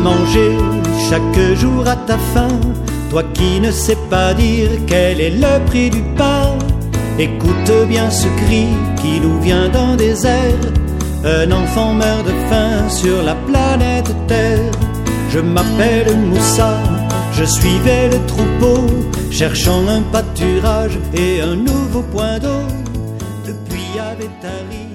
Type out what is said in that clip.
manger chaque jour à ta faim. Toi qui ne sais pas dire quel est le prix du pain, écoute bien ce cri qui nous vient d'un désert. Un enfant meurt de faim sur la planète Terre. Je m'appelle Moussa, je suivais le troupeau, cherchant un pâturage et un nouveau point d'eau. Depuis Avétari